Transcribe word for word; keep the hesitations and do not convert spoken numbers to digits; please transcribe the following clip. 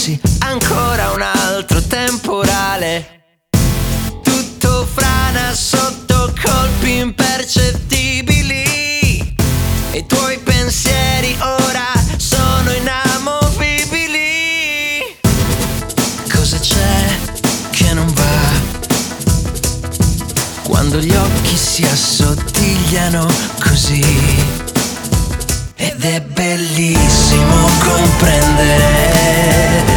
sì, ancora un altro temporale. Tutto frana sotto colpi impercettibili, e i tuoi pensieri ora sono inamovibili. Cosa c'è che non va quando gli occhi si assottigliano così? Ed è bellissimo comprendere